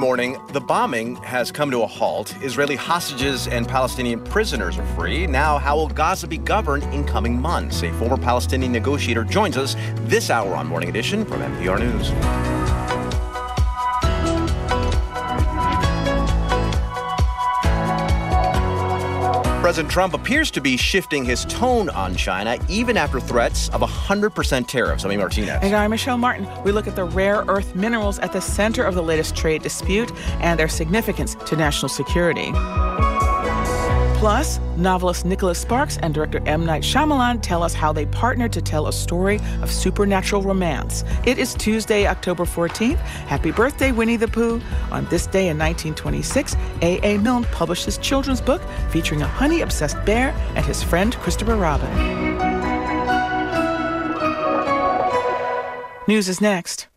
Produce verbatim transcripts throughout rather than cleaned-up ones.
morning. The bombing has come to a halt. Israeli hostages and Palestinian prisoners are free. Now, how will Gaza be governed in coming months? A former Palestinian negotiator joins us this hour on Morning Edition from N P R News. President Trump appears to be shifting his tone on China, even after threats of one hundred percent tariffs. I'm Martinez. And I'm Michelle Martin. We look at the rare earth minerals at the center of the latest trade dispute and their significance to national security. Plus, novelist Nicholas Sparks and director M. Night Shyamalan tell us how they partnered to tell a story of supernatural romance. It is Tuesday, October fourteenth. Happy birthday, Winnie the Pooh. On this day in nineteen twenty-six, A A. Milne published his children's book featuring a honey-obsessed bear and his friend Christopher Robin. News is next.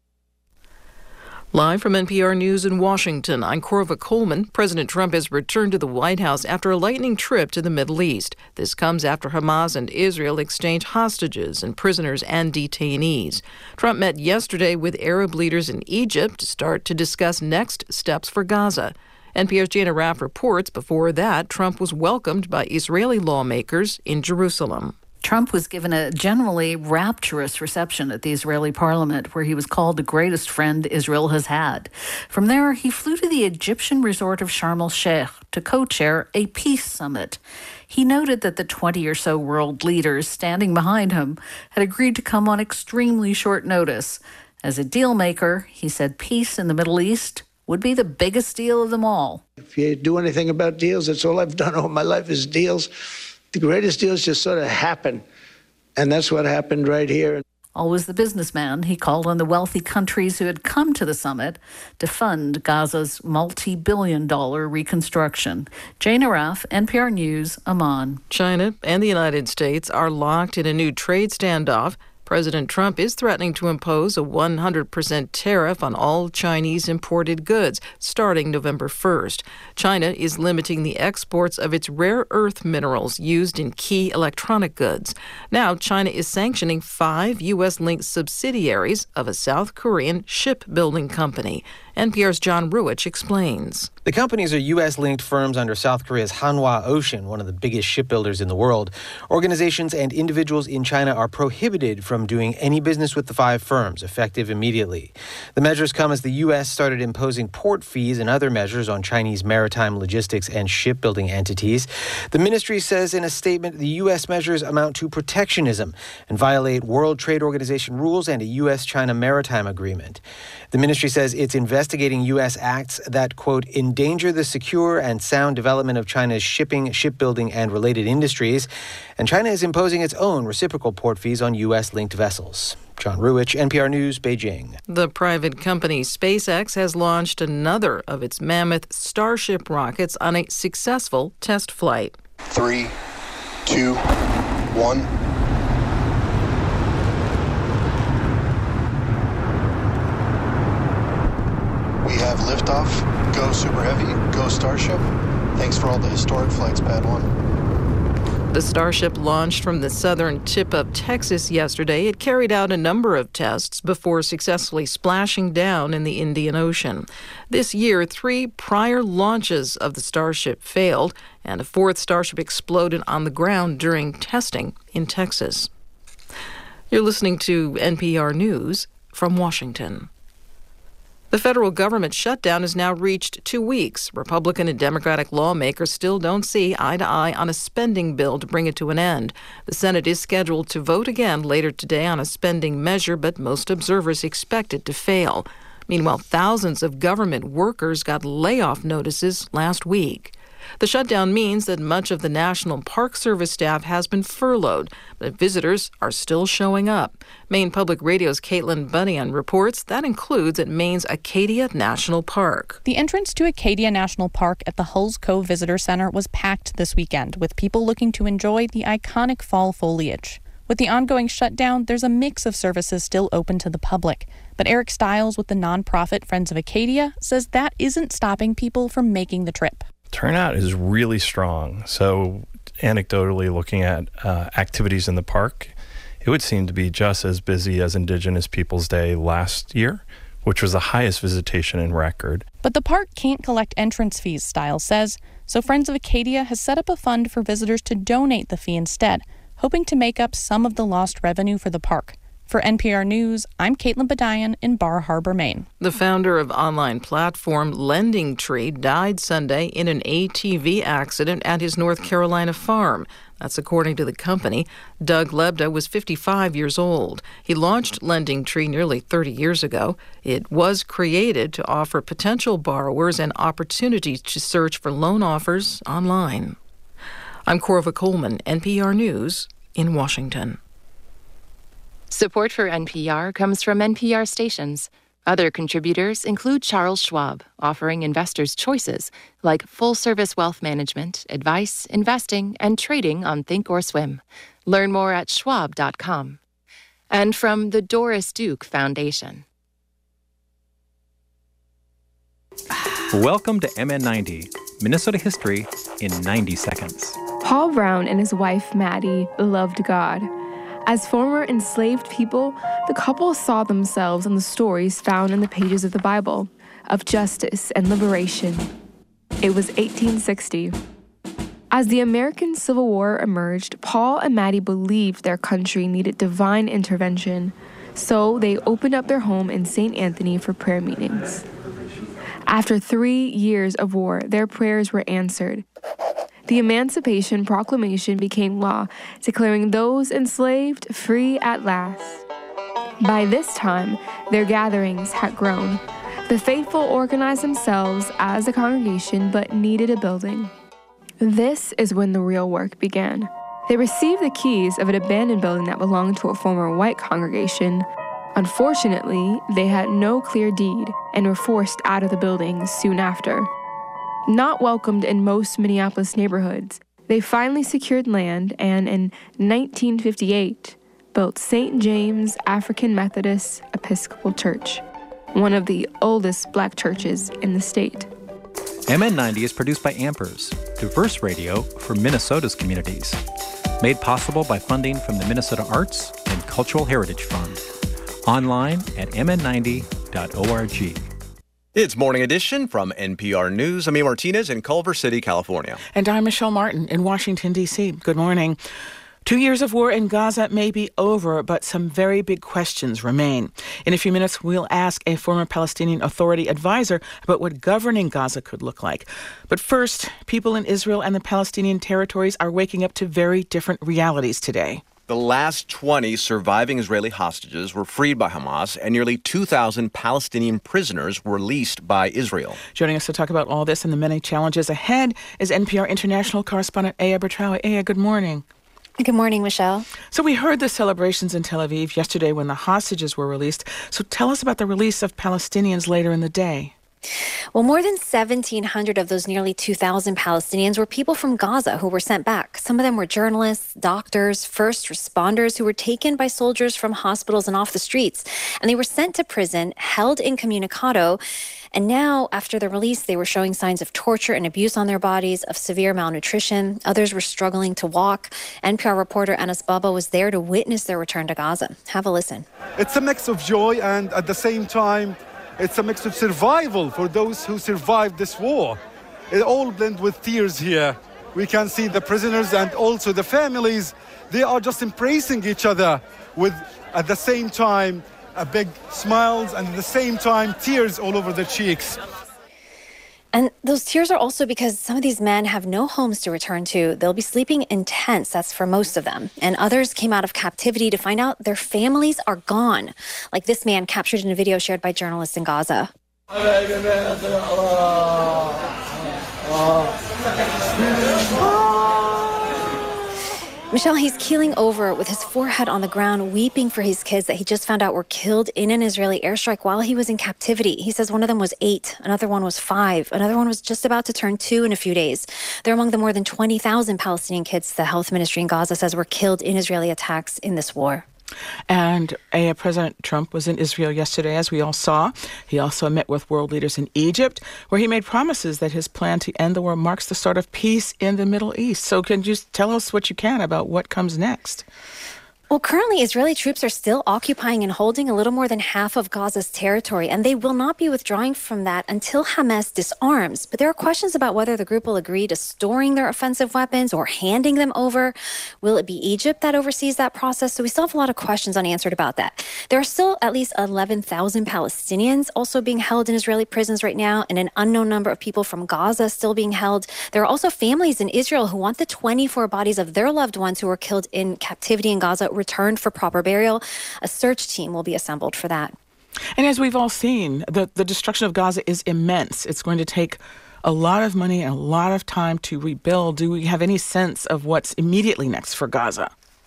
Live from N P R News in Washington, I'm Corva Coleman. President Trump has returned to the White House after a lightning trip to the Middle East. This comes after Hamas and Israel exchanged hostages and prisoners and detainees. Trump met yesterday with Arab leaders in Egypt to start to discuss next steps for Gaza. N P R's Jana Raff reports before that, Trump was welcomed by Israeli lawmakers in Jerusalem. Trump was given a generally rapturous reception at the Israeli parliament, where he was called the greatest friend Israel has had. From there, he flew to the Egyptian resort of Sharm el-Sheikh to co-chair a peace summit. He noted that the twenty or so world leaders standing behind him had agreed to come on extremely short notice. As a deal maker, he said peace in the Middle East would be the biggest deal of them all. If you do anything about deals, that's all I've done all my life is deals. The greatest deals just sort of happen, and that's what happened right here. Always the businessman, he called on the wealthy countries who had come to the summit to fund Gaza's multi-billion dollar reconstruction. Jana Raff, N P R News, Amman. China and the United States are locked in a new trade standoff. President Trump is threatening to impose a one hundred percent tariff on all Chinese imported goods starting November first. China is limiting the exports of its rare earth minerals used in key electronic goods. Now, China is sanctioning five U S-linked subsidiaries of a South Korean shipbuilding company. N P R's John Ruwitch explains. The companies are U S-linked firms under South Korea's Hanwha Ocean, one of the biggest shipbuilders in the world. Organizations and individuals in China are prohibited from doing any business with the five firms, effective immediately. The measures come as the U S started imposing port fees and other measures on Chinese maritime logistics and shipbuilding entities. The ministry says in a statement the U S measures amount to protectionism and violate World Trade Organization rules and a U S China maritime agreement. The ministry says it's investigating U S acts that, quote, endanger the secure and sound development of China's shipping, shipbuilding, and related industries. And China is imposing its own reciprocal port fees on U S-linked vessels. John Ruwitch, N P R News, Beijing. The private company SpaceX has launched another of its mammoth Starship rockets on a successful test flight. Three, two, one. We have liftoff. Go Super Heavy. Go Starship. Thanks for all the historic flights, Pad one. The Starship launched from the southern tip of Texas yesterday. It carried out a number of tests before successfully splashing down in the Indian Ocean. This year, three prior launches of the Starship failed, and a fourth Starship exploded on the ground during testing in Texas. You're listening to N P R News from Washington. The federal government shutdown has now reached two weeks. Republican and Democratic lawmakers still don't see eye to eye on a spending bill to bring it to an end. The Senate is scheduled to vote again later today on a spending measure, but most observers expect it to fail. Meanwhile, thousands of government workers got layoff notices last week. The shutdown means that much of the National Park Service staff has been furloughed, but visitors are still showing up. Maine Public Radio's Caitlin Bunyan reports that includes at Maine's Acadia National Park. The entrance to Acadia National Park at the Hulls Cove Visitor Center was packed this weekend, with people looking to enjoy the iconic fall foliage. With the ongoing shutdown, there's a mix of services still open to the public. But Eric Stiles with the nonprofit Friends of Acadia says that isn't stopping people from making the trip. Turnout is really strong. So anecdotally looking at uh, activities in the park, it would seem to be just as busy as Indigenous Peoples Day last year, which was the highest visitation in record. But the park can't collect entrance fees, Stiles says, so Friends of Acadia has set up a fund for visitors to donate the fee instead, hoping to make up some of the lost revenue for the park. For N P R News, I'm Caitlin Badayan in Bar Harbor, Maine. The founder of online platform Lending Tree died Sunday in an A T V accident at his North Carolina farm. That's according to the company. Doug Lebda was fifty-five years old. He launched Lending Tree nearly thirty years ago. It was created to offer potential borrowers an opportunity to search for loan offers online. I'm Corva Coleman, N P R News in Washington. Support for N P R comes from N P R stations. Other contributors include Charles Schwab, offering investors choices like full-service wealth management, advice, investing, and trading on Thinkorswim. Learn more at schwab dot com. And from the Doris Duke Foundation. Welcome to M N ninety, Minnesota history in ninety seconds. Paul Brown and his wife, Maddie, loved God. As former enslaved people, the couple saw themselves in the stories found in the pages of the Bible, of justice and liberation. It was eighteen sixty. As the American Civil War emerged, Paul and Maddie believed their country needed divine intervention, so they opened up their home in Saint Anthony for prayer meetings. After three years of war, their prayers were answered. The Emancipation Proclamation became law, declaring those enslaved free at last. By this time, their gatherings had grown. The faithful organized themselves as a congregation but needed a building. This is when the real work began. They received the keys of an abandoned building that belonged to a former white congregation. Unfortunately, they had no clear deed and were forced out of the building soon after. Not welcomed in most Minneapolis neighborhoods, they finally secured land and in nineteen fifty-eight built Saint James African Methodist Episcopal Church, one of the oldest black churches in the state. M N ninety is produced by Ampers, diverse radio for Minnesota's communities. Made possible by funding from the Minnesota Arts and Cultural Heritage Fund. Online at m n ninety dot org. It's Morning Edition from N P R News. I'm Ian Martinez in Culver City, California. And I'm Michelle Martin in Washington, D C. Good morning. Two years of war in Gaza may be over, but some very big questions remain. In a few minutes, we'll ask a former Palestinian Authority advisor about what governing Gaza could look like. But first, people in Israel and the Palestinian territories are waking up to very different realities today. The last twenty surviving Israeli hostages were freed by Hamas, and nearly two thousand Palestinian prisoners were released by Israel. Joining us to talk about all this and the many challenges ahead is N P R international correspondent Aya Bertrawi. Aya, good morning. Good morning, Michelle. So we heard the celebrations in Tel Aviv yesterday when the hostages were released. So tell us about the release of Palestinians later in the day. Well, more than seventeen hundred of those nearly two thousand Palestinians were people from Gaza who were sent back. Some of them were journalists, doctors, first responders who were taken by soldiers from hospitals and off the streets. And they were sent to prison, held incommunicado. And now, after the release, they were showing signs of torture and abuse on their bodies, of severe malnutrition. Others were struggling to walk. N P R reporter Anas Baba was there to witness their return to Gaza. Have a listen. It's a mix of joy and, at the same time, it's a mix of survival for those who survived this war. It all blends with tears here. We can see the prisoners and also the families. They are just embracing each other with, at the same time, a big smiles and at the same time, tears all over their cheeks. And those tears are also because some of these men have no homes to return to. They'll be sleeping in tents, that's for most of them. And others came out of captivity to find out their families are gone. Like this man captured in a video shared by journalists in Gaza. Michelle, he's keeling over with his forehead on the ground, weeping for his kids that he just found out were killed in an Israeli airstrike while he was in captivity. He says one of them was eight, another one was five, another one was just about to turn two in a few days. They're among the more than twenty thousand Palestinian kids the health ministry in Gaza says were killed in Israeli attacks in this war. And uh, President Trump was in Israel yesterday, as we all saw. He also met with world leaders in Egypt, where he made promises that his plan to end the war marks the start of peace in the Middle East. So can you tell us what you can about what comes next? Well, currently, Israeli troops are still occupying and holding a little more than half of Gaza's territory, and they will not be withdrawing from that until Hamas disarms. But there are questions about whether the group will agree to storing their offensive weapons or handing them over. Will it be Egypt that oversees that process? So we still have a lot of questions unanswered about that. There are still at least eleven thousand Palestinians also being held in Israeli prisons right now, and an unknown number of people from Gaza still being held. There are also families in Israel who want the twenty-four bodies of their loved ones who were killed in captivity in Gaza returned for proper burial. A search team will be assembled for that. And as we've all seen, the, the destruction of Gaza is immense. It's going to take a lot of money and a lot of time to rebuild. Do we have any sense of what's immediately next for Gaza?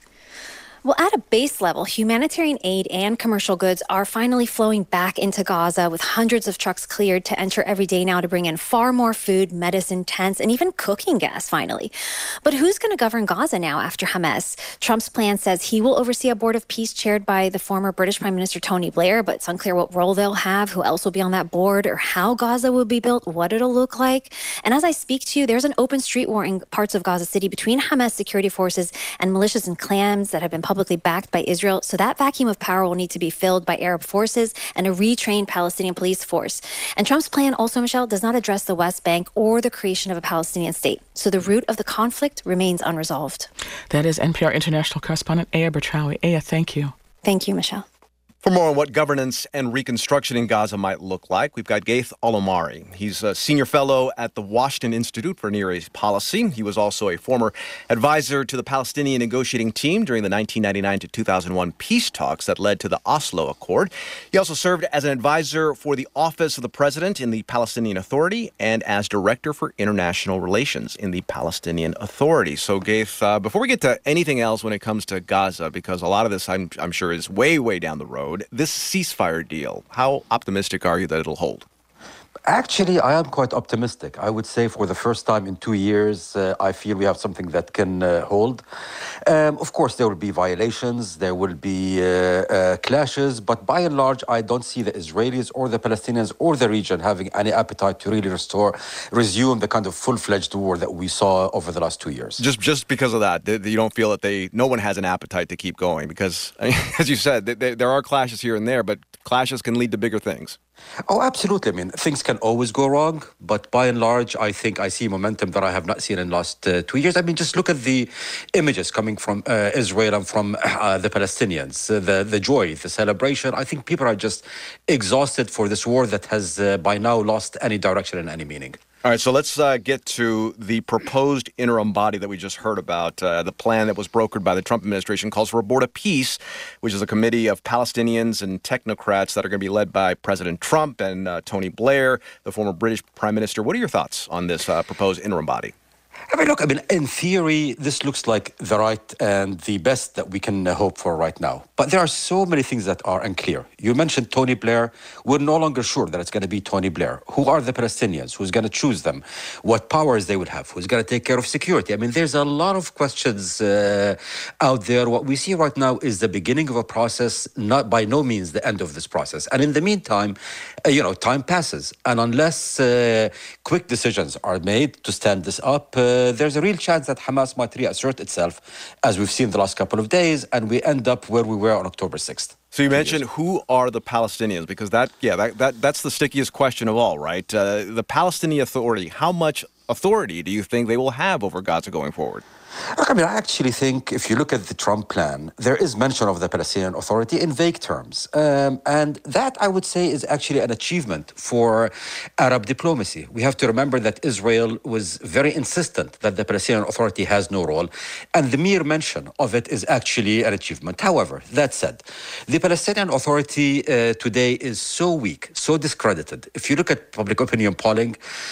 Well, at a base level, humanitarian aid and commercial goods are finally flowing back into Gaza, with hundreds of trucks cleared to enter every day now to bring in far more food, medicine, tents, and even cooking gas, finally. But who's going to govern Gaza now after Hamas? Trump's plan says he will oversee a board of peace chaired by the former British Prime Minister Tony Blair, but it's unclear what role they'll have, who else will be on that board, or how Gaza will be built, what it'll look like. And as I speak to you, there's an open street war in parts of Gaza City between Hamas security forces and militias and clans that have been publicly backed by Israel. So that vacuum of power will need to be filled by Arab forces and a retrained Palestinian police force. And Trump's plan also, Michelle, does not address the West Bank or the creation of a Palestinian state. So the root of the conflict remains unresolved. That is N P R international correspondent Aya Bertraoui. Aya, thank you. Thank you, Michelle. For more on what governance and reconstruction in Gaza might look like, we've got Gaith Olomari. He's a senior fellow at the Washington Institute for Near East Policy. He was also a former advisor to the Palestinian negotiating team during the nineteen ninety-nine to two thousand one peace talks that led to the Oslo Accord. He also served as an advisor for the Office of the President in the Palestinian Authority and as Director for International Relations in the Palestinian Authority. So, Gaith, uh, before we get to anything else when it comes to Gaza, because a lot of this, I'm, I'm sure, is way, way down the road, this ceasefire deal, how optimistic are you that it'll hold? Actually, I am quite optimistic. I would say for the first time in two years, uh, I feel we have something that can uh, hold. Um, of course, there will be violations, there will be uh, uh, clashes, but by and large, I don't see the Israelis or the Palestinians or the region having any appetite to really restore, resume the kind of full-fledged war that we saw over the last two years. Just just because of that, you don't feel that they, no one has an appetite to keep going? Because, as you said, there are clashes here and there, but clashes can lead to bigger things. Oh, absolutely. I mean, things can always go wrong, but by and large, I think I see momentum that I have not seen in the last uh, two years. I mean, just look at the images coming from uh, Israel and from uh, the Palestinians, uh, the, the joy, the celebration. I think people are just exhausted for this war that has uh, by now lost any direction and any meaning. All right, so let's uh, get to the proposed interim body that we just heard about. Uh, the plan that was brokered by the Trump administration calls for a board of peace, which is a committee of Palestinians and technocrats that are going to be led by President Trump and uh, Tony Blair, the former British Prime Minister. What are your thoughts on this uh, proposed interim body? I mean, look, I mean, in theory, this looks like the right and the best that we can uh, hope for right now. But there are so many things that are unclear. You mentioned Tony Blair. We're no longer sure that it's going to be Tony Blair. Who are the Palestinians? Who's going to choose them? What powers they would have? Who's going to take care of security? I mean, there's a lot of questions uh, out there. What we see right now is the beginning of a process, not by no means the end of this process. And in the meantime, uh, you know, time passes. And unless uh, quick decisions are made to stand this up, uh, Uh, there's a real chance that Hamas might reassert itself, as we've seen the last couple of days, and we end up where we were on October sixth. So you mentioned who are the Palestinians, because that, yeah, that, that that's the stickiest question of all, right? Uh, the Palestinian Authority, how much authority do you think they will have over Gaza going forward? I mean, I actually think if you look at the Trump plan, there is mention of the Palestinian Authority in vague terms. Um, and that, I would say, is actually an achievement for Arab diplomacy. We have to remember that Israel was very insistent that the Palestinian Authority has no role. And the mere mention of it is actually an achievement. However, that said, the Palestinian Authority uh, today is so weak, so discredited. If you look at public opinion polling,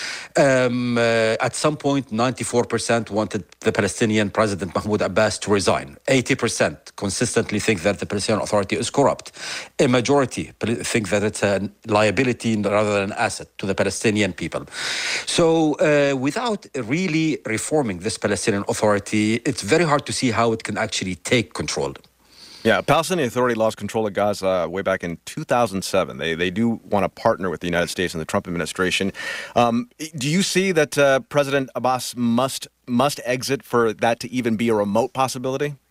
um, uh, at some point, ninety-four percent wanted the Palestinian President Mahmoud Abbas to resign. eighty percent consistently think that the Palestinian Authority is corrupt. A majority think that it's a liability rather than an asset to the Palestinian people. So uh, without really reforming this Palestinian Authority, it's very hard to see how it can actually take control. Yeah, Palestinian Authority lost control of Gaza way back in two thousand seven. They they do want to partner with the United States and the Trump administration. Um, do you see that uh, President Abbas must must exit for that to even be a remote possibility?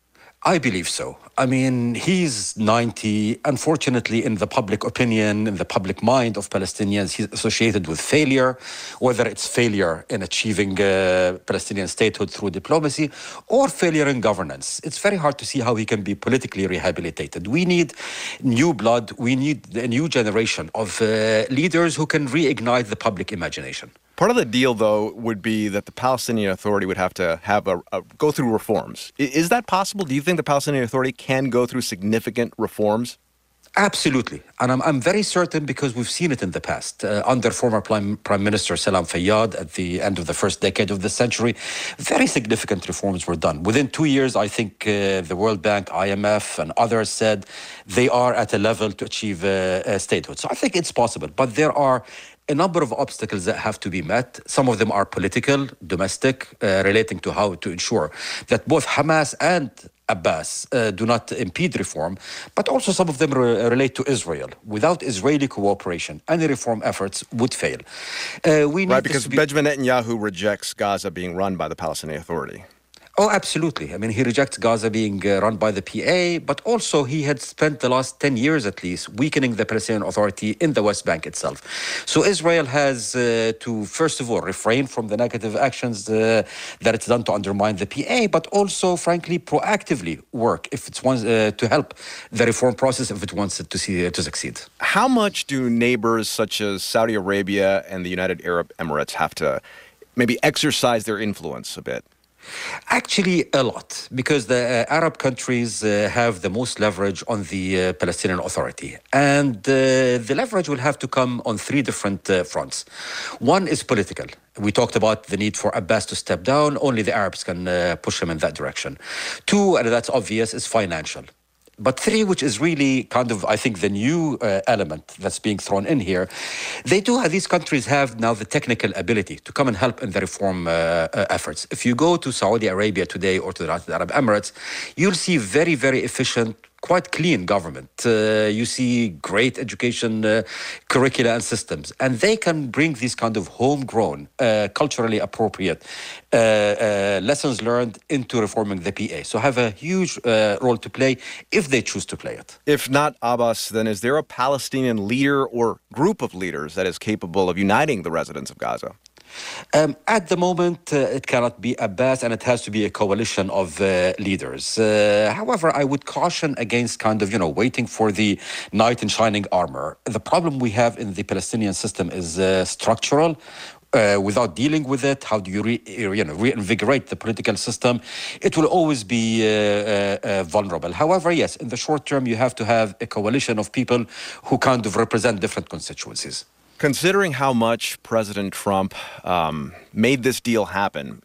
I believe so. I mean, he's ninety. Unfortunately, in the public opinion, in the public mind of Palestinians, he's associated with failure, whether it's failure in achieving uh, Palestinian statehood through diplomacy or failure in governance. It's very hard to see how he can be politically rehabilitated. We need new blood. We need a new generation of uh, leaders who can reignite the public imagination. Part of the deal, though, would be that the Palestinian Authority would have to have a, a go through reforms. I, is that possible? Do you think the Palestinian Authority can go through significant reforms? Absolutely. And I'm, I'm very certain because we've seen it in the past. Uh, under former Prime, Prime Minister Salam Fayyad at the end of the first decade of the century, very significant reforms were done. Within two years, I think uh, the World Bank, I M F, and others said they are at a level to achieve uh, a statehood. So I think it's possible. But there are a number of obstacles that have to be met. Some of them are political, domestic, uh, relating to how to ensure that both Hamas and Abbas uh, do not impede reform, but also some of them re- relate to Israel. Without Israeli cooperation, any reform efforts would fail. Uh, we need right, because be- Benjamin Netanyahu rejects Gaza being run by the Palestinian Authority. Oh, absolutely. I mean, he rejects Gaza being uh, run by the P A, but also he had spent the last ten years at least weakening the Palestinian Authority in the West Bank itself. So Israel has uh, to, first of all, refrain from the negative actions uh, that it's done to undermine the P A, but also, frankly, proactively work if it wants uh, to help the reform process if it wants it to see uh, to succeed. How much do neighbors such as Saudi Arabia and the United Arab Emirates have to maybe exercise their influence a bit? Actually, a lot, because the uh, Arab countries uh, have the most leverage on the uh, Palestinian Authority. And uh, the leverage will have to come on three different uh, fronts. One is political. We talked about the need for Abbas to step down. Only the Arabs can uh, push him in that direction. Two, and that's obvious, is financial. But three, which is really kind of, I think, the new uh, element that's being thrown in here, they do have, these countries have now the technical ability to come and help in the reform uh, uh, efforts. If you go to Saudi Arabia today or to the United Arab Emirates, you'll see very, very efficient, quite clean government. Uh, you see great education uh, curricula and systems. And they can bring these kind of homegrown, uh, culturally appropriate uh, uh, lessons learned into reforming the P A. So have a huge uh, role to play if they choose to play it. If not Abbas, then is there a Palestinian leader or group of leaders that is capable of uniting the residents of Gaza? Um, at the moment, uh, it cannot be Abbas, and it has to be a coalition of uh, leaders. Uh, however, I would caution against kind of, you know, waiting for the knight in shining armor. The problem we have in the Palestinian system is uh, structural. Uh, without dealing with it, how do you re, you know, reinvigorate the political system? It will always be uh, uh, uh, vulnerable. However, yes, in the short term, you have to have a coalition of people who kind of represent different constituencies. Considering how much President Trump um, made this deal happen,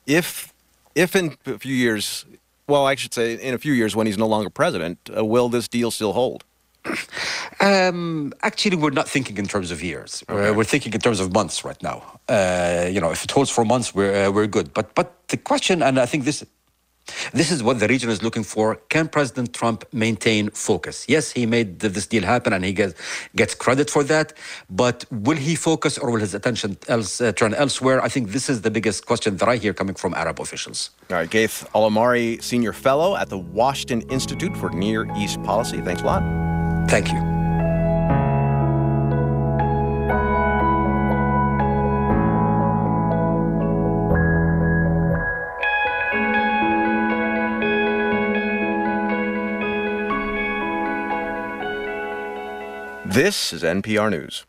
if if in a few years, well, I should say in a few years when he's no longer president, uh, will this deal still hold? Um, actually, we're not thinking in terms of years. Okay. We're, we're thinking in terms of months right now. Uh, you know, if it holds for months, we're uh, we're good. But but the question, and I think this. This is what the region is looking for. Can President Trump maintain focus? Yes, he made this deal happen and he gets, gets credit for that. But will he focus or will his attention else, uh, turn elsewhere? I think this is the biggest question that I hear coming from Arab officials. All right, Gaith Al-Amari, Senior Fellow at the Washington Institute for Near East Policy. Thanks a lot. Thank you. This is N P R News.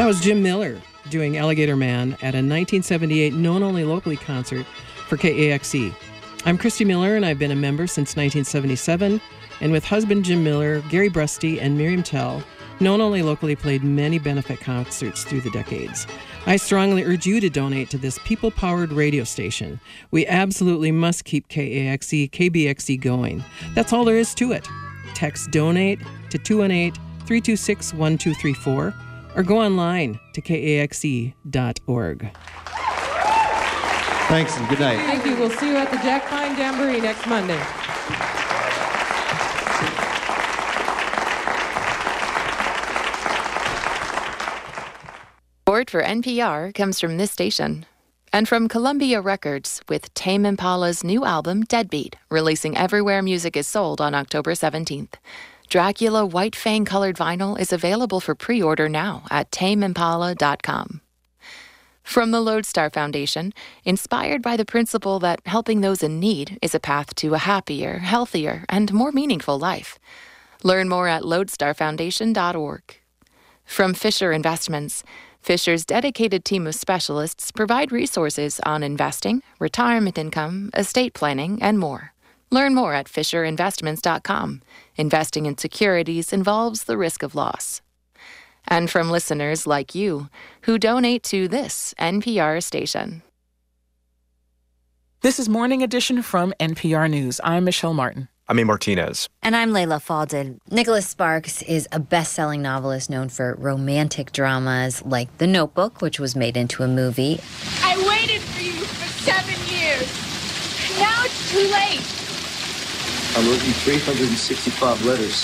That was Jim Miller doing Alligator Man at a nineteen seventy-eight Known Only Locally concert for K A X E. I'm Christy Miller, and I've been a member since nineteen seventy-seven. And with husband Jim Miller, Gary Brusty, and Miriam Tell, Known Only Locally played many benefit concerts through the decades. I strongly urge you to donate to this people-powered radio station. We absolutely must keep K A X E, K B X E going. That's all there is to it. Text DONATE to two one eight, three two six, one two three four or go online to K A X E dot org. Thanks and good night. Thank you. We'll see you at the Jack Pine Jamboree next Monday. Support for N P R comes from this station and from Columbia Records with Tame Impala's new album Deadbeat, releasing everywhere music is sold on October seventeenth. Dracula White Fang colored vinyl is available for pre-order now at tame impala dot com. From the Lodestar Foundation, inspired by the principle that helping those in need is a path to a happier, healthier, and more meaningful life. Learn more at lodestar foundation dot org. From Fisher Investments, Fisher's dedicated team of specialists provide resources on investing, retirement income, estate planning, and more. Learn more at fisher investments dot com. Investing in securities involves the risk of loss. And from listeners like you who donate to this N P R station. This is Morning Edition from N P R News. I'm Michelle Martin. I'm A. Martinez. And I'm Layla Faldin. Nicholas Sparks is a best-selling novelist known for romantic dramas like The Notebook, which was made into a movie. I waited for you for seven years. Now it's too late. I wrote you three hundred sixty-five letters.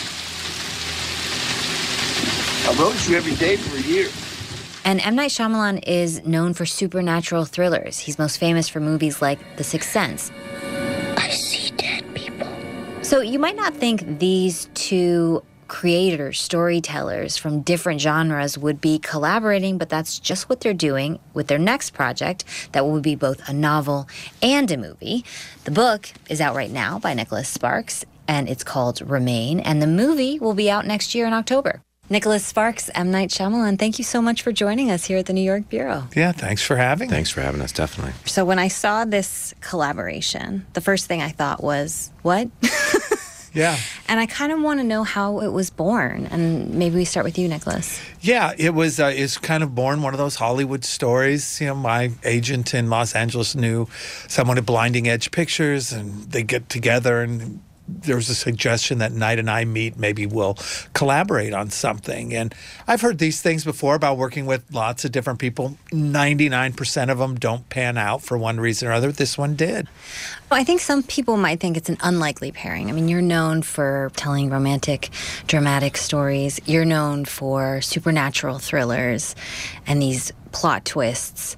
I wrote you every day for a year. And M. Night Shyamalan is known for supernatural thrillers. He's most famous for movies like The Sixth Sense. I see dead people. So you might not think these two creators, storytellers from different genres would be collaborating, but that's just what they're doing with their next project that will be both a novel and a movie. The book is out right now by Nicholas Sparks, and it's called Remain, and the movie will be out next year in October. Nicholas Sparks, M. Night Shyamalan, thank you so much for joining us here at the New York Bureau. Yeah, thanks for having me. Thanks for having us, definitely. So when I saw this collaboration, the first thing I thought was, what? Yeah. And I kind of want to know how it was born. And maybe we start with you, Nicholas. Yeah, it was uh, it's kind of born one of those Hollywood stories. You know, my agent in Los Angeles knew someone at Blinding Edge Pictures, and they get together, and there was a suggestion that Knight and I meet, maybe we'll collaborate on something. And I've heard these things before about working with lots of different people. ninety-nine percent of them don't pan out for one reason or other. This one did. Well, I think some people might think it's an unlikely pairing. I mean, you're known for telling romantic, dramatic stories. You're known for supernatural thrillers and these plot twists.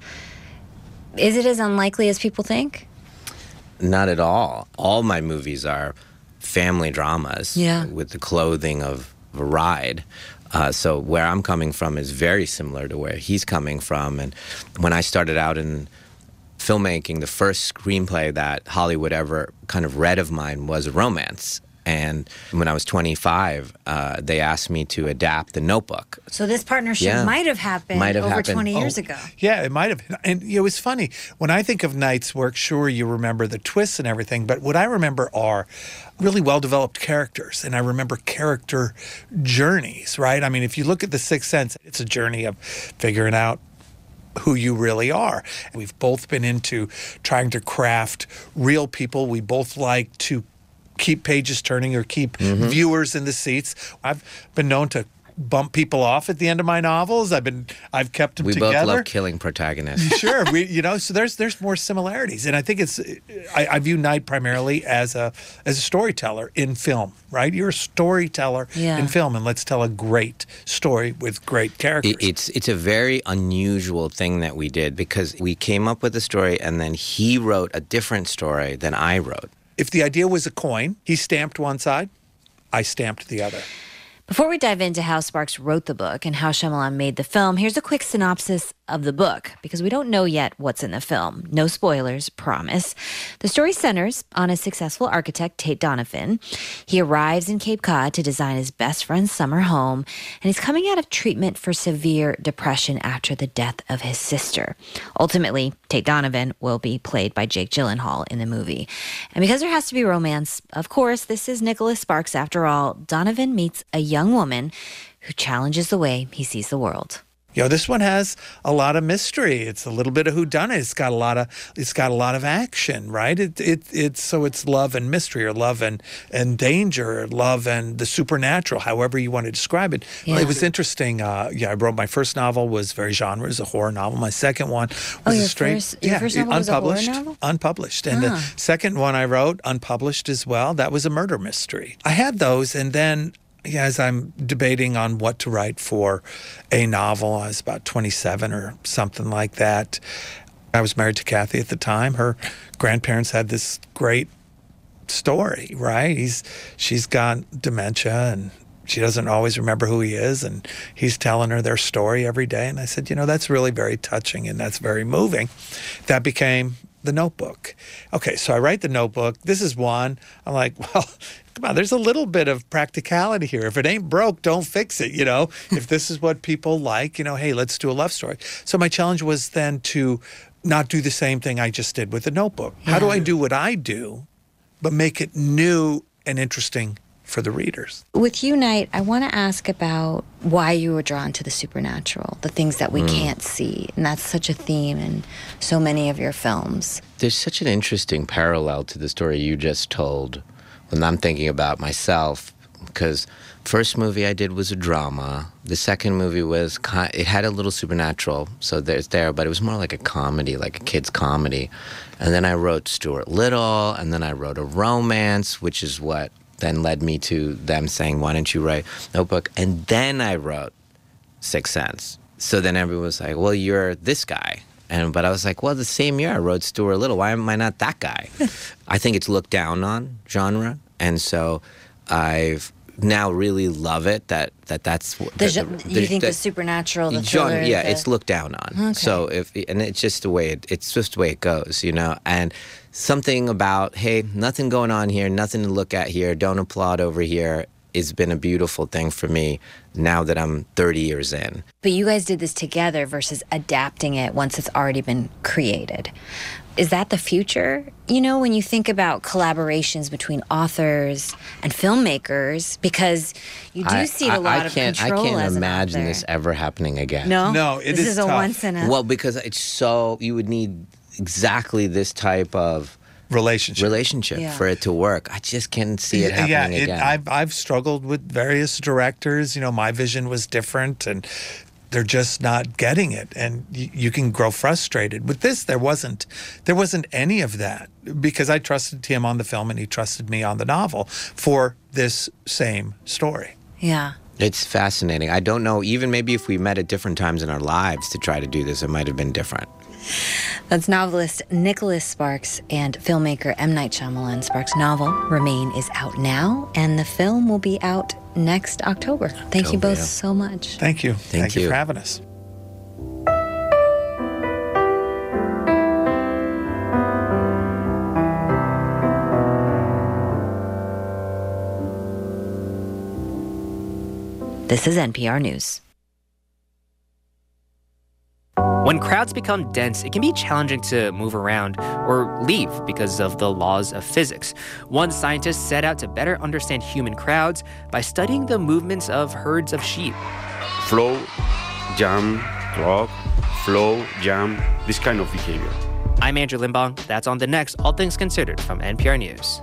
Is it as unlikely as people think? Not at all. All my movies are family dramas yeah. with the clothing of a ride. Uh, so where I'm coming from is very similar to where he's coming from. And when I started out in filmmaking, the first screenplay that Hollywood ever kind of read of mine was a romance. And when I was twenty-five, uh, they asked me to adapt The Notebook. So this partnership yeah. might have happened might have over happened. twenty years oh, ago. Yeah, it might have. And you know, it was funny. When I think of Knight's work, sure, you remember the twists and everything, but what I remember are really well-developed characters, and I remember character journeys, right? I mean, if you look at The Sixth Sense, it's a journey of figuring out who you really are. We've both been into trying to craft real people. We both like to keep pages turning or keep mm-hmm. viewers in the seats. I've been known to bump people off at the end of my novels. I've been, I've kept them we together. We both love killing protagonists. Sure, we, you know, so there's there's more similarities, and I think it's. I, I view Knight primarily as a as a storyteller in film. Right, you're a storyteller yeah. in film, and let's tell a great story with great characters. It, it's it's a very unusual thing that we did because we came up with a story, and then he wrote a different story than I wrote. If the idea was a coin, he stamped one side, I stamped the other. Before we dive into how Sparks wrote the book and how Shyamalan made the film, here's a quick synopsis of the book, because we don't know yet what's in the film. No spoilers, promise. The story centers on a successful architect, Tate Donovan. He arrives in Cape Cod to design his best friend's summer home, and he's coming out of treatment for severe depression after the death of his sister. Ultimately, Tate Donovan will be played by Jake Gyllenhaal in the movie. And because there has to be romance, of course, this is Nicholas Sparks after all. Donovan meets a young woman who challenges the way he sees the world. You know, this one has a lot of mystery. It's a little bit of whodunit. It's got a lot of it's got a lot of action, right? It it it's so it's love and mystery, or love and and danger, or love and the supernatural, however you want to describe it. Yeah. It was interesting. Uh, yeah, I wrote my first novel was very genre, it was a horror novel. My second one was oh, your a straight first, your yeah, first novel unpublished, was a horror novel? unpublished, and Ah. the second one I wrote, unpublished as well. That was a murder mystery. I had those, and then. Yeah, as I'm debating on what to write for a novel, I was about twenty-seven or something like that. I was married to Kathy at the time. Her grandparents had this great story, right? He's she's got dementia and she doesn't always remember who he is, and he's telling her their story every day. And I said, you know, that's really very touching and that's very moving. That became The Notebook. Okay, so I write The Notebook. This is one. I'm like, well, come on, there's a little bit of practicality here. If it ain't broke, don't fix it, you know? If this is what people like, you know, hey, let's do a love story. So my challenge was then to not do the same thing I just did with The Notebook. How do I do what I do, but make it new and interesting for the readers? With you, Knight, I want to ask about why you were drawn to the supernatural, the things that we Mm. can't see. And that's such a theme in so many of your films. There's such an interesting parallel to the story you just told when I'm thinking about myself, because first movie I did was a drama. The second movie was, ki- it had a little supernatural, so there's there, but it was more like a comedy, like a kid's comedy. And then I wrote Stuart Little, and then I wrote a romance, which is what then led me to them saying, why don't you write Notebook? And then I wrote Sixth Sense. So then everyone was like, well, you're this guy. And but I was like, well, the same year I wrote Stuart Little. Why am I not that guy? I think it's looked down on genre, and so I've now really love it that that that's The, the, ge- the- you think the- the supernatural, the genre, thriller, yeah, the- it's looked down on. Okay. So if and it's just the way it, it's just the way it goes, you know. And something about, hey, nothing going on here, nothing to look at here, don't applaud over here, has been a beautiful thing for me now that I'm thirty years in. But you guys did this together versus adapting it once it's already been created. Is that the future? You know, when you think about collaborations between authors and filmmakers, because you do I- see I- a lot I of can't, control I can't as an imagine author. this ever happening again. No? No, it this is is a tough. once in a... Well, because it's so, you would need exactly this type of relationship relationship Yeah. for it to work. I just can't see it happening yeah, it, again. I've I've struggled with various directors. You know, my vision was different, and they're just not getting it, and you, you can grow frustrated. With this, there wasn't there wasn't any of that, because I trusted him on the film and he trusted me on the novel for this same story. Yeah. It's fascinating. I don't know, even maybe if we met at different times in our lives to try to do this, it might have been different. That's novelist Nicholas Sparks and filmmaker M. Night Shyamalan. Sparks' novel, Remain, is out now, and the film will be out next October. Thank you October, both yeah. so much. Thank you. Thank you you. for having us. This is N P R News. When crowds become dense, it can be challenging to move around or leave because of the laws of physics. One scientist set out to better understand human crowds by studying the movements of herds of sheep. Flow, jump, walk, flow, jump, this kind of behavior. I'm Andrew Limbong. That's on the next All Things Considered from N P R News.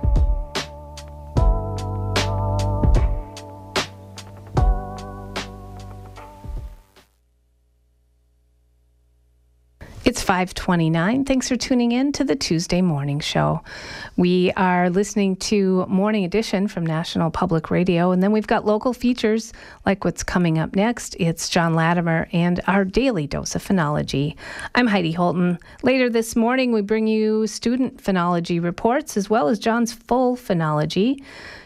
It's five twenty-nine. Thanks for tuning in to the Tuesday Morning Show. We are listening to Morning Edition from National Public Radio, and then we've got local features like what's coming up next. It's John Latimer and our daily dose of phenology. I'm Heidi Holton. Later this morning, we bring you student phenology reports as well as John's full phenology.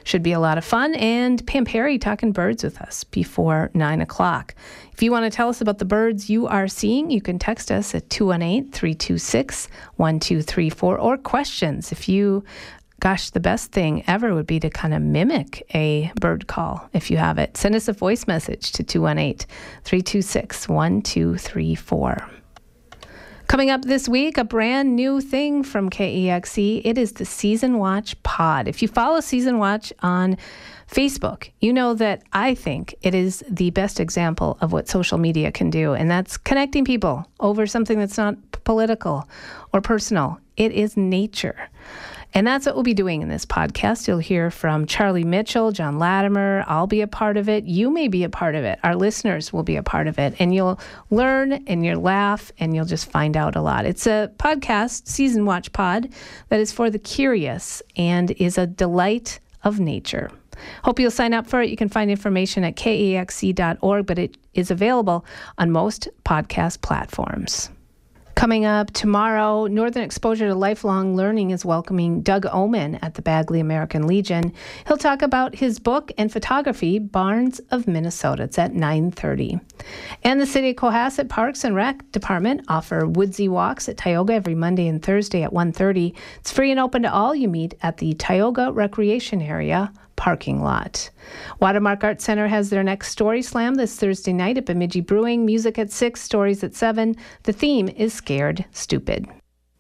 Should be a lot of fun. And Pam Perry talking birds with us before nine o'clock. If you want to tell us about the birds you are seeing, you can text us at two one eight, three two six, one two three four, or questions. If you, gosh, the best thing ever would be to kind of mimic a bird call if you have it. Send us a voice message to two one eight, three two six, one two three four. Coming up this week, a brand new thing from K E X E. It is the Season Watch Pod. If you follow Season Watch on Facebook, you know that I think it is the best example of what social media can do, and that's connecting people over something that's not political or personal. It is nature. And that's what we'll be doing in this podcast. You'll hear from Charlie Mitchell, John Latimer. I'll be a part of it. You may be a part of it. Our listeners will be a part of it. And you'll learn and you'll laugh and you'll just find out a lot. It's a podcast, Season Watch Pod, that is for the curious and is a delight of nature. Hope you'll sign up for it. You can find information at K A X E dot org, but it is available on most podcast platforms. Coming up tomorrow, Northern Exposure to Lifelong Learning is welcoming Doug Oman at the Bagley American Legion. He'll talk about his book and photography, Barns of Minnesota. It's at nine thirty. And the City of Cohasset Parks and Rec Department offer woodsy walks at Tioga every Monday and Thursday at one thirty. It's free and open to all. You meet at the Tioga Recreation Area parking lot. Watermark Art Center has their next Story Slam this Thursday night at Bemidji Brewing. Music at six, stories at seven. The theme is Scared Stupid.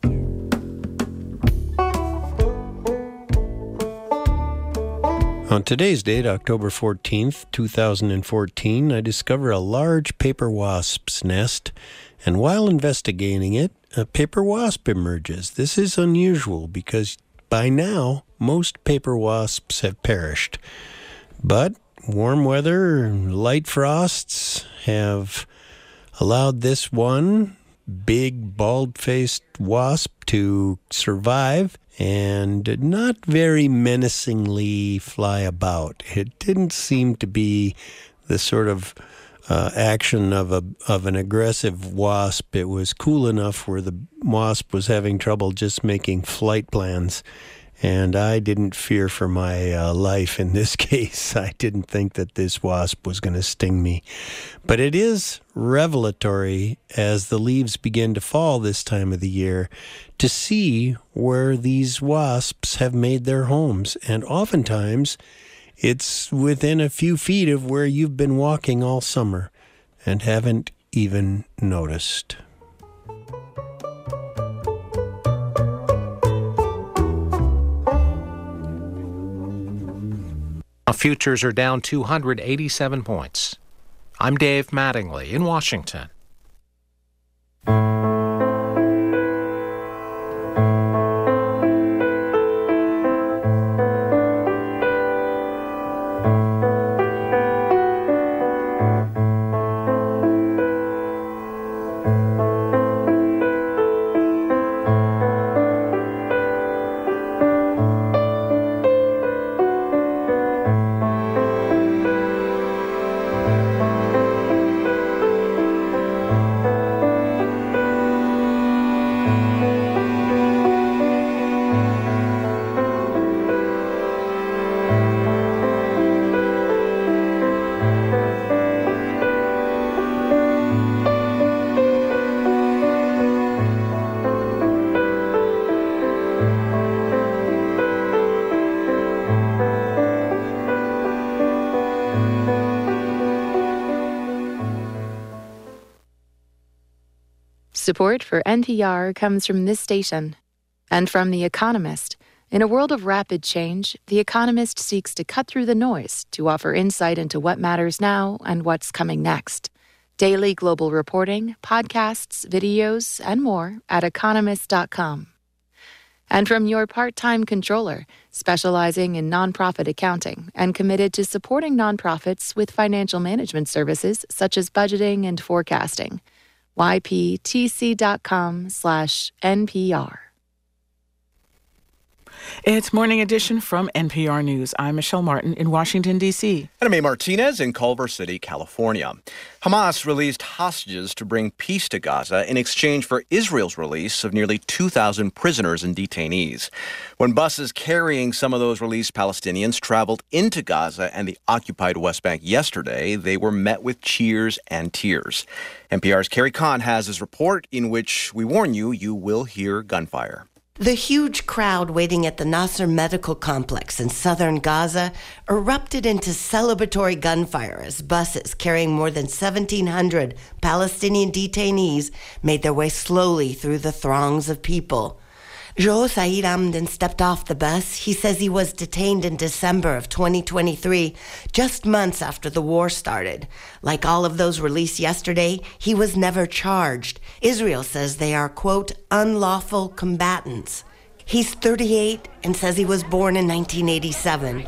On today's date, October fourteenth, two thousand fourteen, I discover a large paper wasp's nest, and while investigating it, a paper wasp emerges. This is unusual because by now, most paper wasps have perished. But warm weather, light frosts have allowed this one big, bald-faced wasp to survive and not very menacingly fly about. It didn't seem to be the sort of uh, action of a of an aggressive wasp. It was cool enough where the wasp was having trouble just making flight plans. And I didn't fear for my uh, life in this case. I didn't think that this wasp was going to sting me. But it is revelatory as the leaves begin to fall this time of the year to see where these wasps have made their homes. And oftentimes, it's within a few feet of where you've been walking all summer and haven't even noticed. Futures are down two hundred eighty-seven points. I'm Dave Mattingly in Washington. Support for N P R comes from this station and from The Economist. In a world of rapid change, The Economist seeks to cut through the noise to offer insight into what matters now and what's coming next. Daily global reporting, podcasts, videos, and more at economist dot com. And from your part-time controller, specializing in nonprofit accounting and committed to supporting nonprofits with financial management services such as budgeting and forecasting. Y P T C dot com slash N P R. It's Morning Edition from N P R News. I'm Michelle Martin in Washington, D C. And I'm A. Martinez in Culver City, California. Hamas released hostages to bring peace to Gaza in exchange for Israel's release of nearly two thousand prisoners and detainees. When buses carrying some of those released Palestinians traveled into Gaza and the occupied West Bank yesterday, they were met with cheers and tears. N P R's Carrie Kahn has his report in which we warn you, you will hear gunfire. The huge crowd waiting at the Nasser Medical Complex in southern Gaza erupted into celebratory gunfire as buses carrying more than seventeen hundred Palestinian detainees made their way slowly through the throngs of people. Joe Said Amden stepped off the bus. He says he was detained in December of twenty twenty-three, just months after the war started. Like all of those released yesterday, he was never charged. Israel says they are, quote, unlawful combatants. He's thirty-eight and says he was born in nineteen eighty-seven.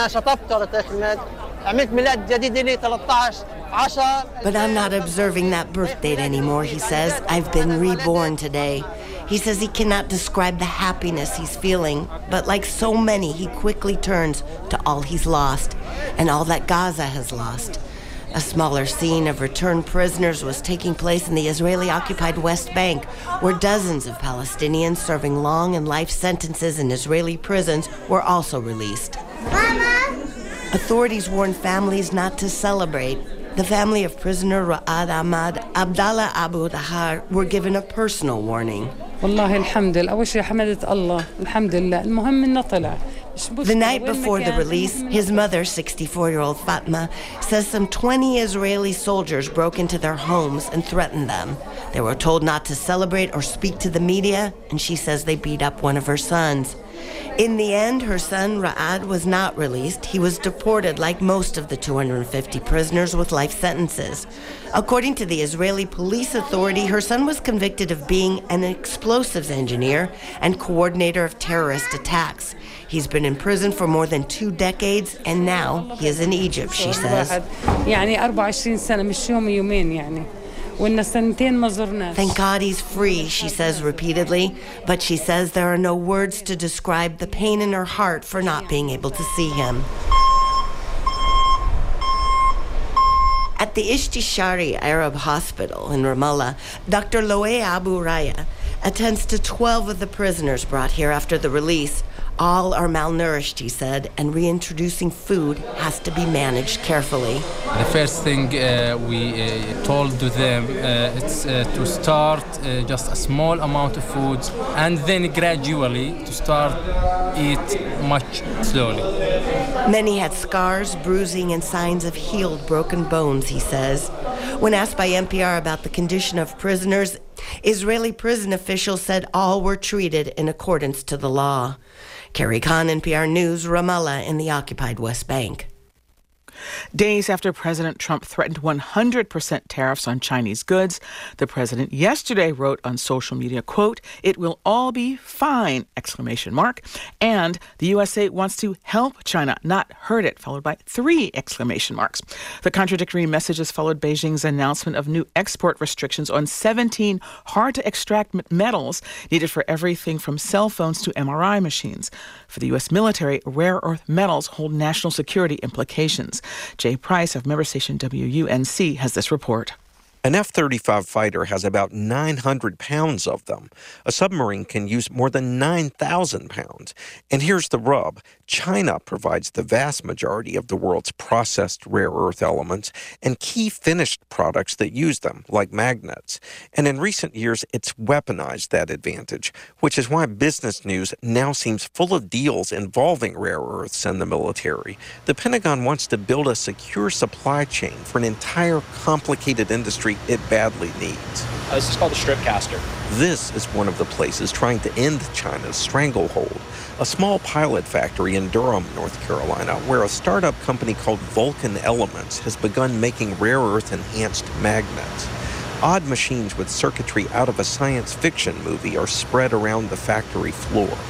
But I'm not observing that birth date anymore, he says. I've been reborn today. He says he cannot describe the happiness he's feeling, but like so many, he quickly turns to all he's lost and all that Gaza has lost. A smaller scene of returned prisoners was taking place in the Israeli-occupied West Bank, where dozens of Palestinians serving long and life sentences in Israeli prisons were also released. Mama! Authorities warned families not to celebrate. The family of prisoner Ra'ad Ahmad, Abdallah Abu Dahar were given a personal warning. The night before the release, his mother, sixty-four-year-old Fatma, says some twenty Israeli soldiers broke into their homes and threatened them. They were told not to celebrate or speak to the media, and she says they beat up one of her sons. In the end, her son, Ra'ad, was not released. He was deported like most of the two hundred fifty prisoners with life sentences. According to the Israeli Police Authority, her son was convicted of being an explosives engineer and coordinator of terrorist attacks. He's been in prison for more than two decades, and now he is in Egypt, she says. Thank God he's free, she says repeatedly, but she says there are no words to describe the pain in her heart for not being able to see him. At the Ishtishari Arab Hospital in Ramallah, Doctor Loe Abu Raya attends to twelve of the prisoners brought here after the release. All are malnourished, he said, and reintroducing food has to be managed carefully. The first thing uh, we uh, told to them uh, it's uh, to start uh, just a small amount of food and then gradually to start eat much slowly. Many had scars, bruising, and signs of healed broken bones, he says. When asked by N P R about the condition of prisoners, Israeli prison officials said all were treated in accordance to the law. Carrie Kahn, N P R News, Ramallah in the occupied West Bank. Days after President Trump threatened one hundred percent tariffs on Chinese goods, the president yesterday wrote on social media, quote, "It will all be fine," exclamation mark. And the U S A wants to help China, not hurt it, followed by three exclamation marks. The contradictory messages followed Beijing's announcement of new export restrictions on seventeen hard-to-extract metals needed for everything from cell phones to M R I machines. For the U S military, rare earth metals hold national security implications. Jay Price of member station W U N C has this report. An F thirty-five fighter has about nine hundred pounds of them. A submarine can use more than nine thousand pounds. And here's the rub. China provides the vast majority of the world's processed rare earth elements and key finished products that use them, like magnets. And in recent years, it's weaponized that advantage, which is why business news now seems full of deals involving rare earths and the military. The Pentagon wants to build a secure supply chain for an entire complicated industry it badly needs. Uh, this is called a strip caster. This is one of the places trying to end China's stranglehold. A small pilot factory in Durham, North Carolina, where a startup company called Vulcan Elements has begun making rare earth enhanced magnets. Odd machines with circuitry out of a science fiction movie are spread around the factory floor.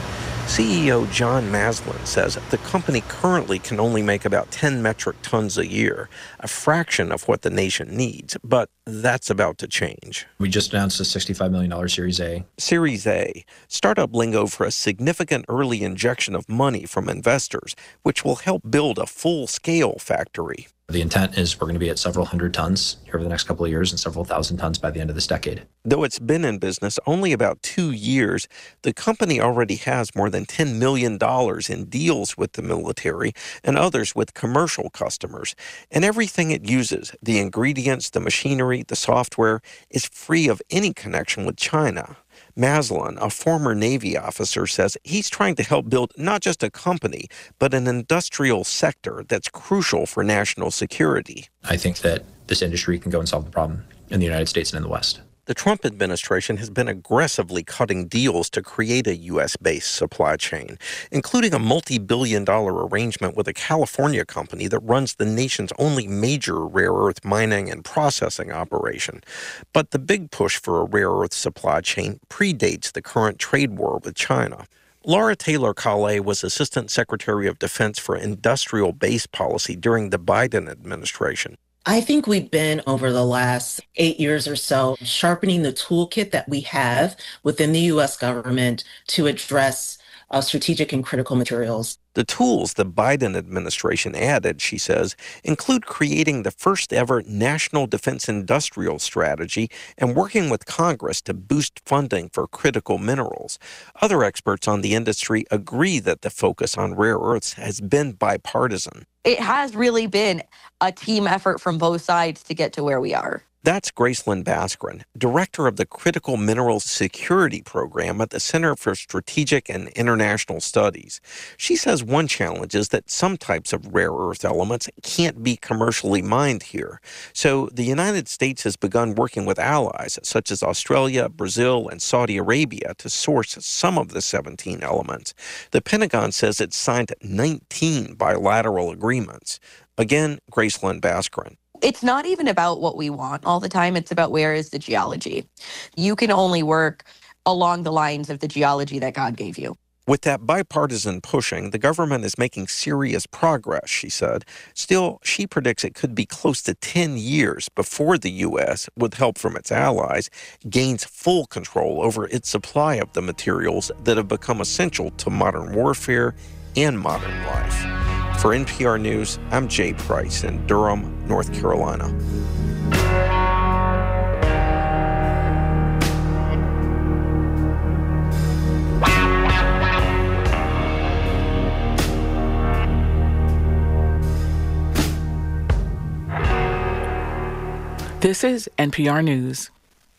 C E O John Maslin says the company currently can only make about ten metric tons a year, a fraction of what the nation needs, but that's about to change. We just announced a sixty-five million dollars Series A. Series A, startup lingo for a significant early injection of money from investors, which will help build a full-scale factory. The intent is we're going to be at several hundred tons here over the next couple of years and several thousand tons by the end of this decade. Though it's been in business only about two years, the company already has more than ten million dollars in deals with the military and others with commercial customers. And everything it uses, the ingredients, the machinery, the software, is free of any connection with China. Maslin, a former Navy officer, says he's trying to help build not just a company, but an industrial sector that's crucial for national security. I think that this industry can go and solve the problem in the United States and in the West. The Trump administration has been aggressively cutting deals to create a U S-based supply chain, including a multi-billion dollar arrangement with a California company that runs the nation's only major rare earth mining and processing operation. But the big push for a rare earth supply chain predates the current trade war with China. Laura Taylor Collet was Assistant Secretary of Defense for Industrial Base Policy during the Biden administration. I think we've been, over the last eight years or so, sharpening the toolkit that we have within the U S government to address uh, strategic and critical materials. The tools the Biden administration added, she says, include creating the first ever National Defense Industrial Strategy and working with Congress to boost funding for critical minerals. Other experts on the industry agree that the focus on rare earths has been bipartisan. It has really been a team effort from both sides to get to where we are. That's Gracelyn Baskren, director of the Critical Minerals Security Program at the Center for Strategic and International Studies. She says one challenge is that some types of rare earth elements can't be commercially mined here. So the United States has begun working with allies such as Australia, Brazil, and Saudi Arabia to source some of the seventeen elements. The Pentagon says it's signed nineteen bilateral agreements. Again, Gracelyn Baskren. It's not even about what we want all the time. It's about where is the geology. You can only work along the lines of the geology that God gave you. With that bipartisan pushing, the government is making serious progress, she said. Still, she predicts it could be close to ten years before the U S, with help from its allies, gains full control over its supply of the materials that have become essential to modern warfare and modern life. For N P R News, I'm Jay Price in Durham, North Carolina. This is N P R News.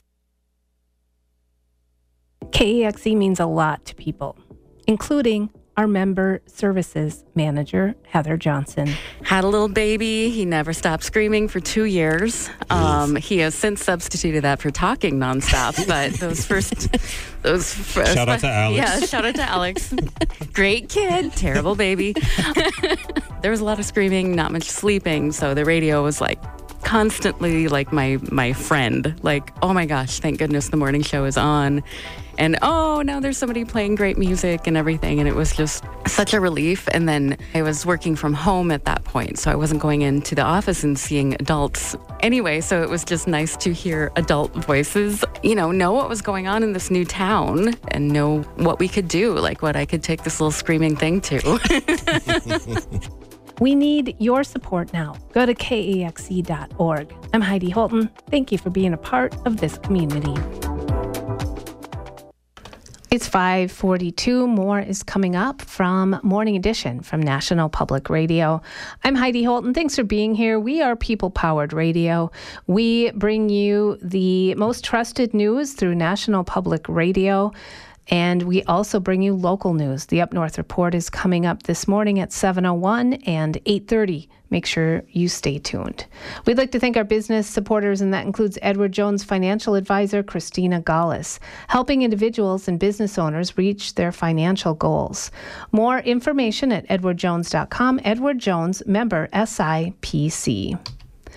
K E X E means a lot to people, including our member services manager, Heather Johnson. Had a little baby. He never stopped screaming for two years. Um, he has since substituted that for talking nonstop. But those first, those first, shout out to Alex. Yeah, shout out to Alex. Great kid, terrible baby. There was a lot of screaming, not much sleeping. So the radio was like constantly like my my friend. Like, oh my gosh, thank goodness the morning show is on. And oh, now there's somebody playing great music and everything. And it was just such a relief. And then I was working from home at that point, so I wasn't going into the office and seeing adults anyway. So it was just nice to hear adult voices, you know, know what was going on in this new town and know what we could do, like what I could take this little screaming thing to. We need your support now. Go to K E X E dot org. I'm Heidi Holton. Thank you for being a part of this community. It's five forty-two. More is coming up from Morning Edition from National Public Radio. I'm Heidi Holton. Thanks for being here. We are people-powered radio. We bring you the most trusted news through National Public Radio. And we also bring you local news. The Up North Report is coming up this morning at seven oh one and eight thirty. Make sure you stay tuned. We'd like to thank our business supporters, and that includes Edward Jones financial advisor Christina Gaulis, helping individuals and business owners reach their financial goals. More information at edward jones dot com. Edward Jones, member S I P C.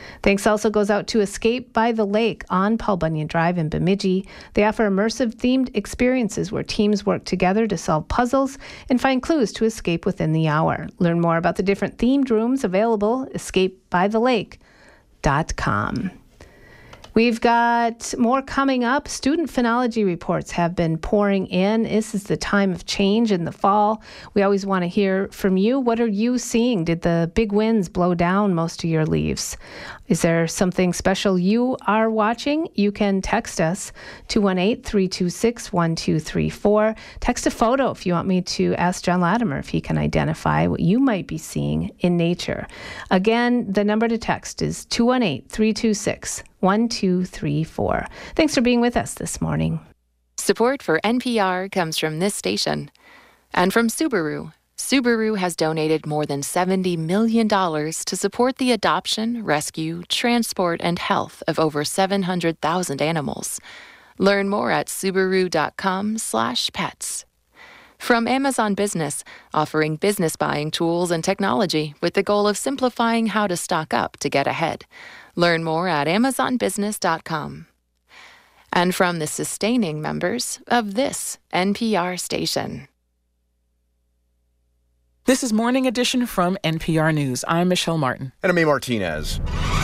Thanks also goes out to Escape by the Lake on Paul Bunyan Drive in Bemidji. They offer immersive themed experiences where teams work together to solve puzzles and find clues to escape within the hour. Learn more about the different themed rooms available, escape by the lake dot com. We've got more coming up. Student phenology reports have been pouring in. This is the time of change in the fall. We always want to hear from you. What are you seeing? Did the big winds blow down most of your leaves? Is there something special you are watching? You can text us, two one eight, three two six, one two three four. Text a photo if you want me to ask John Latimer if he can identify what you might be seeing in nature. Again, the number to text is two one eight, three two six, one two three four. Thanks for being with us this morning. Support for N P R comes from this station and from Subaru. Subaru has donated more than seventy million dollars to support the adoption, rescue, transport, and health of over seven hundred thousand animals. Learn more at subaru dot com slash pets. From Amazon Business, offering business buying tools and technology with the goal of simplifying how to stock up to get ahead. Learn more at amazon business dot com. And from the sustaining members of this N P R station. This is Morning Edition from N P R News. I'm Michelle Martin. And I'm Amy Martinez.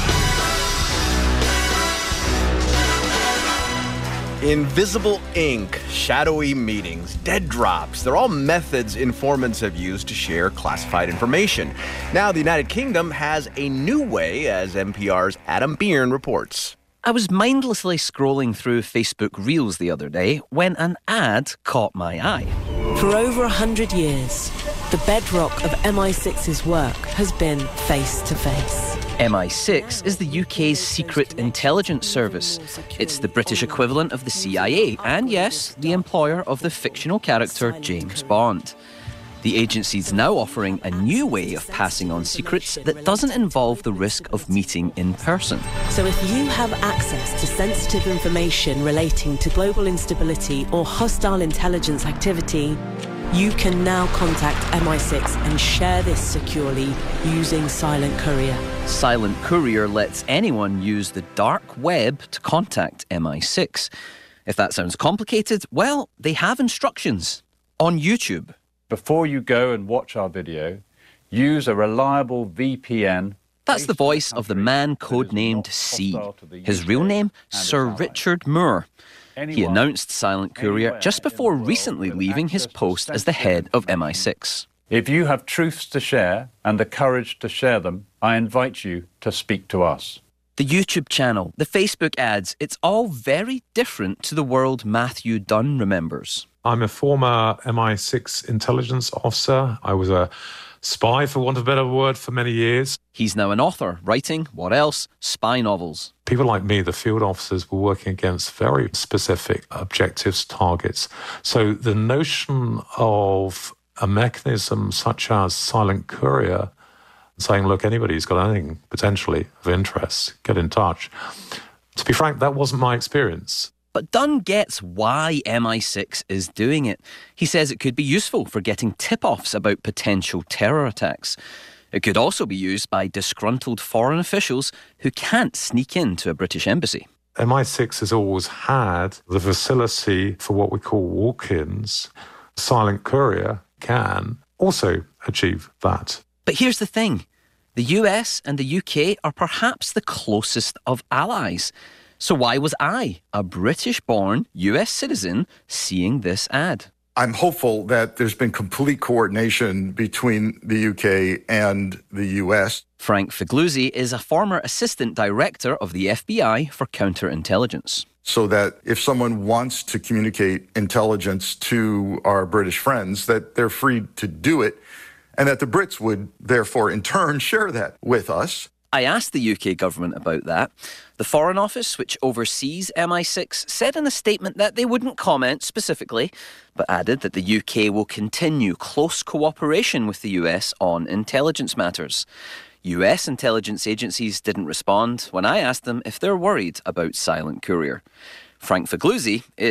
Invisible ink, shadowy meetings, dead drops. They're all methods informants have used to share classified information. Now the United Kingdom has a new way, as N P R's Adam Byrne reports. I was mindlessly scrolling through Facebook Reels the other day when an ad caught my eye. For over a hundred years, the bedrock of M I six's work has been face-to-face. M I six is the U K's secret intelligence service. It's the British equivalent of the C I A, and yes, the employer of the fictional character James Bond. The agency's now offering a new way of passing on secrets that doesn't involve the risk of meeting in person. So if you have access to sensitive information relating to global instability or hostile intelligence activity, you can now contact M I six and share this securely using Silent Courier. Silent Courier lets anyone use the dark web to contact M I six. If that sounds complicated, well, they have instructions on YouTube. Before you go and watch our video, use a reliable V P N. That's the voice of the man codenamed C. His real name, Sir Richard Moore. He announced Silent Courier just before recently leaving his post as the head of M I six. If you have truths to share and the courage to share them, I invite you to speak to us. The YouTube channel, the Facebook ads, it's all very different to the world Matthew Dunn remembers. I'm a former M I six intelligence officer. I was a spy, for want of a better word, for many years. He's now an author, writing, what else? Spy novels. People like me, the field officers, were working against very specific objectives, targets. So the notion of a mechanism such as Silent Courier saying, look, anybody who's got anything potentially of interest, get in touch. To be frank, that wasn't my experience. But Dunn gets why M I six is doing it. He says it could be useful for getting tip-offs about potential terror attacks. It could also be used by disgruntled foreign officials who can't sneak into a British embassy. M I six has always had the facility for what we call walk-ins. Silent Courier can also achieve that. But here's the thing. The U S and the U K are perhaps the closest of allies. So why was I, a British-born U S citizen, seeing this ad? I'm hopeful that there's been complete coordination between the U K and the U S. Frank Figluzzi is a former assistant director of the F B I for counterintelligence. So that if someone wants to communicate intelligence to our British friends, that they're free to do it, and that the Brits would therefore in turn share that with us. I asked the U K government about that. The Foreign Office, which oversees M I six, said in a statement that they wouldn't comment specifically, but added that the U K will continue close cooperation with the U S on intelligence matters. U S intelligence agencies didn't respond when I asked them if they're worried about Silent Courier. Frank Figluzzi is.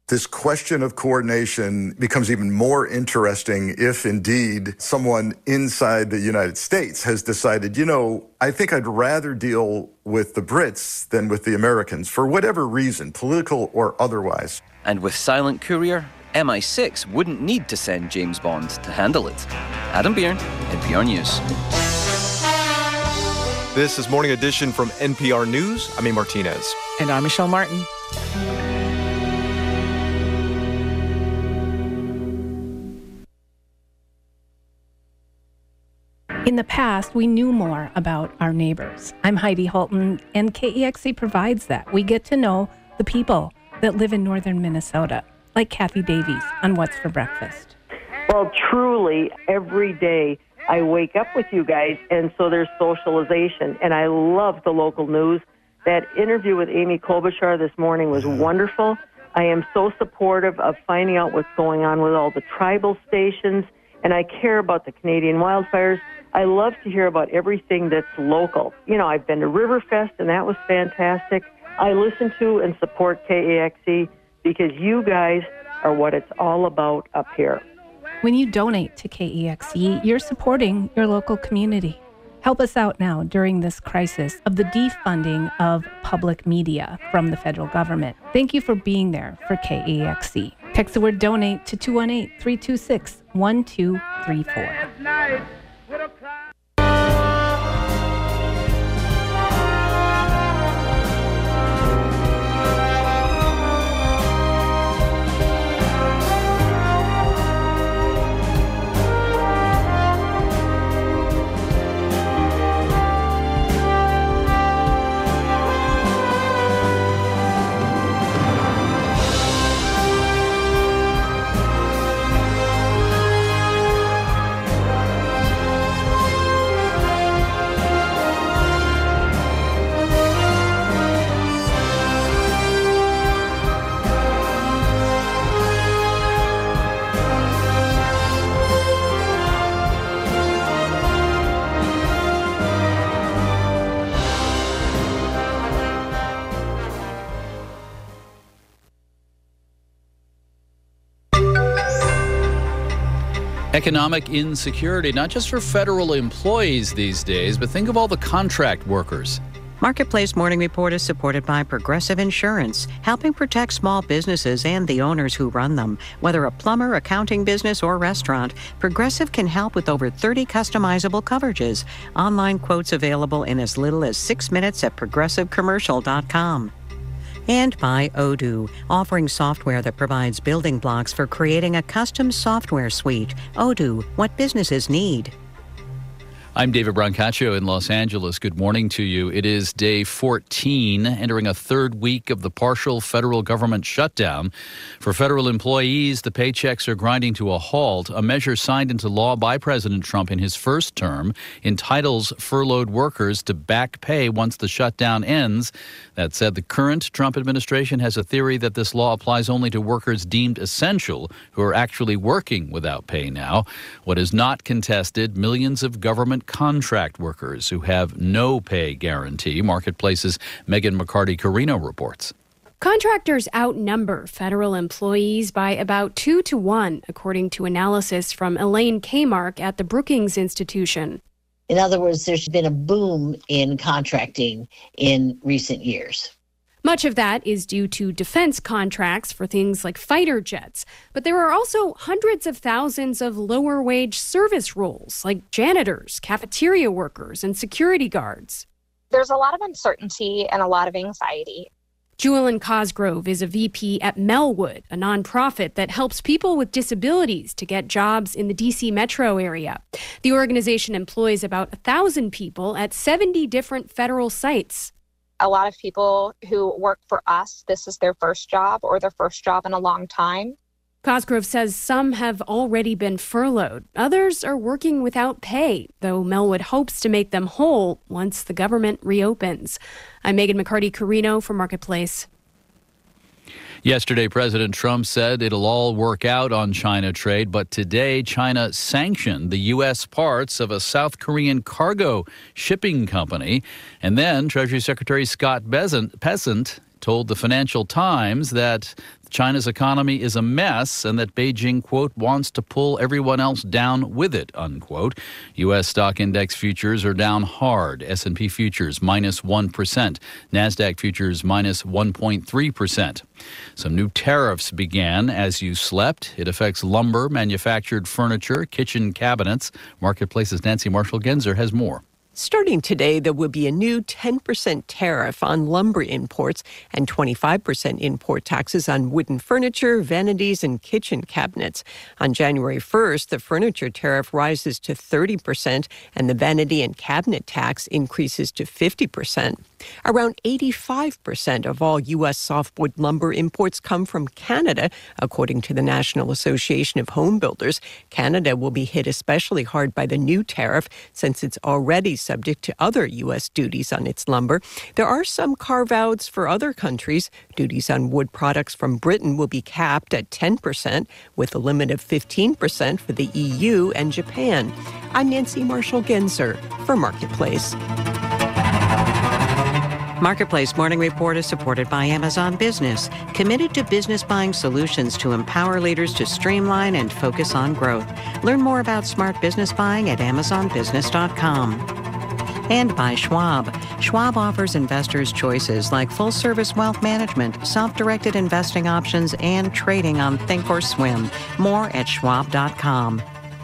This question of coordination becomes even more interesting if indeed someone inside the United States has decided, you know, I think I'd rather deal with the Brits than with the Americans for whatever reason, political or otherwise. And with Silent Courier, M I six wouldn't need to send James Bond to handle it. Adam Byrne, N P R News. This is Morning Edition from N P R News. I'm A. Martinez. And I'm Michelle Martin. In the past, we knew more about our neighbors. I'm Heidi Holton, and K E X C provides that. We get to know the people that live in northern Minnesota, like Kathy Davies on What's for Breakfast. Well, truly, every day I wake up with you guys, and so there's socialization, and I love the local news. That interview with Amy Klobuchar this morning was wonderful. I am so supportive of finding out what's going on with all the tribal stations, and I care about the Canadian wildfires. I love to hear about everything that's local. You know, I've been to Riverfest, and that was fantastic. I listen to and support K A X C because you guys are what it's all about up here. When you donate to K E X C, you're supporting your local community. Help us out now during this crisis of the defunding of public media from the federal government. Thank you for being there for K E X C. Text the word donate to two one eight, three two six, one two three four. Economic insecurity, not just for federal employees these days, but think of all the contract workers. Marketplace Morning Report is supported by Progressive Insurance, helping protect small businesses and the owners who run them. Whether a plumber, accounting business, or restaurant, Progressive can help with over thirty customizable coverages. Online quotes available in as little as six minutes at progressive commercial dot com. And by Odoo, offering software that provides building blocks for creating a custom software suite. Odoo, what businesses need. I'm David Brancaccio in Los Angeles. Good morning to you. It is day fourteen, entering a third week of the partial federal government shutdown. For federal employees, the paychecks are grinding to a halt. A measure signed into law by President Trump in his first term entitles furloughed workers to back pay once the shutdown ends. That said, the current Trump administration has a theory that this law applies only to workers deemed essential who are actually working without pay now. What is not contested, millions of government contract workers who have no pay guarantee. Marketplace's Megan McCarty-Carino reports. Contractors outnumber federal employees by about two to one, according to analysis from Elaine Kmark at the Brookings Institution. In other words, there's been a boom in contracting in recent years. Much of that is due to defense contracts for things like fighter jets. But there are also hundreds of thousands of lower wage service roles, like janitors, cafeteria workers, and security guards. There's a lot of uncertainty and a lot of anxiety. Jewelyn Cosgrove is a V P at Melwood, a nonprofit that helps people with disabilities to get jobs in the D C metro area. The organization employs about one thousand people at seventy different federal sites. A lot of people who work for us, this is their first job or their first job in a long time. Cosgrove says some have already been furloughed. Others are working without pay, though Melwood hopes to make them whole once the government reopens. I'm Megan McCarty-Carino for Marketplace. Yesterday, President Trump said it'll all work out on China trade, but today China sanctioned the U S parts of a South Korean cargo shipping company. And then Treasury Secretary Scott Bessent told the Financial Times that China's economy is a mess and that Beijing, quote, wants to pull everyone else down with it, unquote. U S stock index futures are down hard. S and P futures minus one percent. NASDAQ futures minus one point three percent. Some new tariffs began as you slept. It affects lumber, manufactured furniture, kitchen cabinets. Marketplace's Nancy Marshall-Genzer has more. Starting today, there will be a new ten percent tariff on lumber imports and twenty-five percent import taxes on wooden furniture, vanities, and kitchen cabinets. On January first, the furniture tariff rises to thirty percent and the vanity and cabinet tax increases to fifty percent. Around eighty-five percent of all U S softwood lumber imports come from Canada, according to the National Association of Home Builders. Canada will be hit especially hard by the new tariff since it's already subject to other U S duties on its lumber. There are some carve-outs for other countries. Duties on wood products from Britain will be capped at ten percent, with a limit of fifteen percent for the E U and Japan. I'm Nancy Marshall-Genzer for Marketplace. Marketplace Morning Report is supported by Amazon Business, committed to business buying solutions to empower leaders to streamline and focus on growth. Learn more about smart business buying at amazon business dot com. And by Schwab. Schwab offers investors choices like full-service wealth management, self-directed investing options, and trading on Thinkorswim. More at schwab dot com.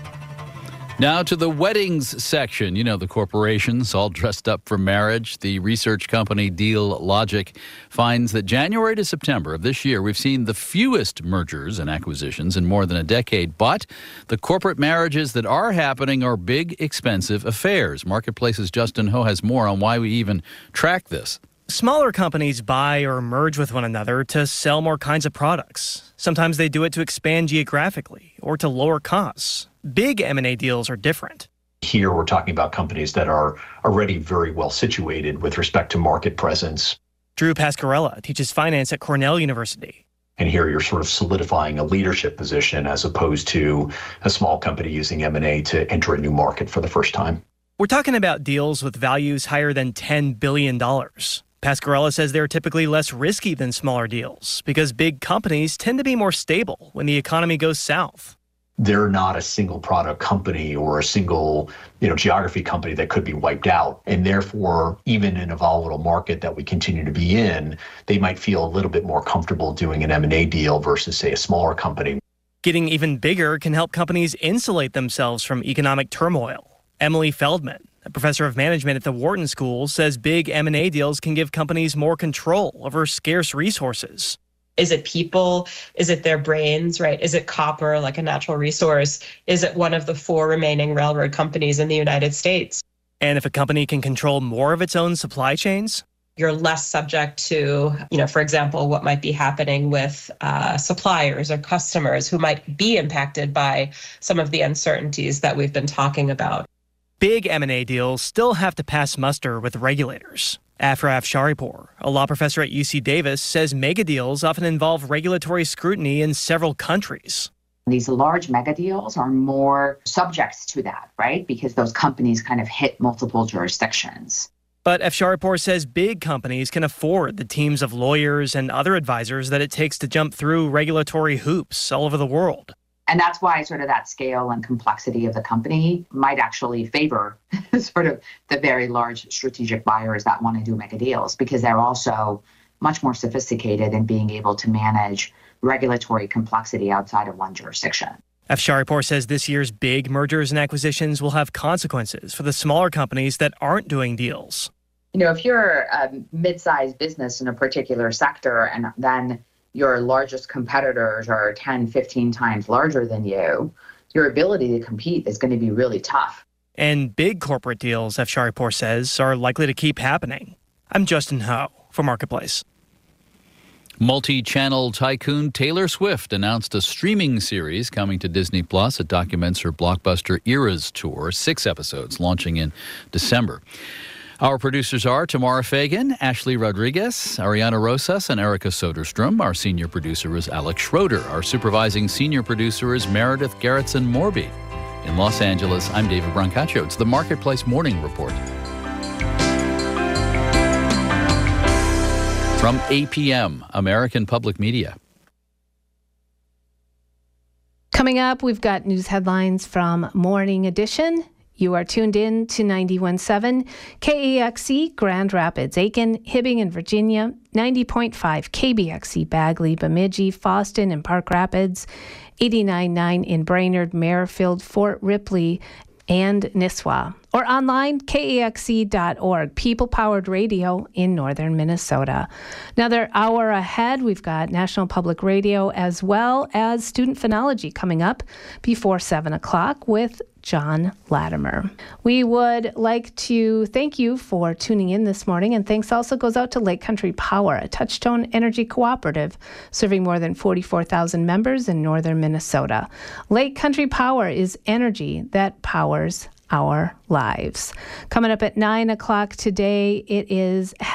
Now to the weddings section. You know, the corporations all dressed up for marriage. The research company Dealogic finds that January to September of this year, we've seen the fewest mergers and acquisitions in more than a decade. But the corporate marriages that are happening are big, expensive affairs. Marketplace's Justin Ho has more on why we even track this. Smaller companies buy or merge with one another to sell more kinds of products. Sometimes they do it to expand geographically or to lower costs. Big M and A deals are different. Here we're talking about companies that are already very well situated with respect to market presence. Drew Pascarella teaches finance at Cornell University. And here you're sort of solidifying a leadership position as opposed to a small company using M and A to enter a new market for the first time. We're talking about deals with values higher than ten billion dollars. Pascarella says they're typically less risky than smaller deals because big companies tend to be more stable when the economy goes south. They're not a single product company or a single, you know, geography company that could be wiped out. And therefore, even in a volatile market that we continue to be in, they might feel a little bit more comfortable doing an M and A deal versus, say, a smaller company. Getting even bigger can help companies insulate themselves from economic turmoil. Emily Feldman, a professor of management at the Wharton School, says big M and A deals can give companies more control over scarce resources. Is it people? Is it their brains, right? Is it copper, like a natural resource? Is it one of the four remaining railroad companies in the United States? And if a company can control more of its own supply chains, you're less subject to, you know, for example, what might be happening with uh, suppliers or customers who might be impacted by some of the uncertainties that we've been talking about. Big M and A deals still have to pass muster with regulators. Afra Afsharipur, a law professor at U C Davis, says mega deals often involve regulatory scrutiny in several countries. These large mega deals are more subject to that, right? Because those companies kind of hit multiple jurisdictions. But Afsharipur says big companies can afford the teams of lawyers and other advisors that it takes to jump through regulatory hoops all over the world. And that's why sort of that scale and complexity of the company might actually favor sort of the very large strategic buyers that want to do mega deals, because they're also much more sophisticated in being able to manage regulatory complexity outside of one jurisdiction. Afsharipur says this year's big mergers and acquisitions will have consequences for the smaller companies that aren't doing deals. You know, if you're a mid-sized business in a particular sector and then your largest competitors are ten, fifteen times larger than you, your ability to compete is going to be really tough. And big corporate deals, Afsharipur says, are likely to keep happening. I'm Justin Ho for Marketplace. Multi-channel tycoon Taylor Swift announced a streaming series coming to Disney Plus. It documents her blockbuster Eras tour, six episodes launching in December. Our producers are Tamara Fagan, Ashley Rodriguez, Ariana Rosas, and Erica Soderstrom. Our senior producer is Alex Schroeder. Our supervising senior producer is Meredith Gerritsen-Morby. In Los Angeles, I'm David Brancaccio. It's the Marketplace Morning Report. From A P M, American Public Media. Coming up, we've got news headlines from Morning Edition. You are tuned in to ninety-one point seven K A X E, Grand Rapids, Aiken, Hibbing and Virginia, ninety point five K B X E, Bagley, Bemidji, Foston and Park Rapids, eighty-nine point nine in Brainerd, Merrifield, Fort Ripley, and Nisswa. Or online, K A X E dot org, people-powered radio in northern Minnesota. Another hour ahead, we've got National Public Radio as well as Student Phonology coming up before seven o'clock with John Latimer. We would like to thank you for tuning in this morning, and thanks also goes out to Lake Country Power, a Touchstone Energy cooperative serving more than forty-four thousand members in northern Minnesota. Lake Country Power is energy that powers our lives. Coming up at nine o'clock today, it is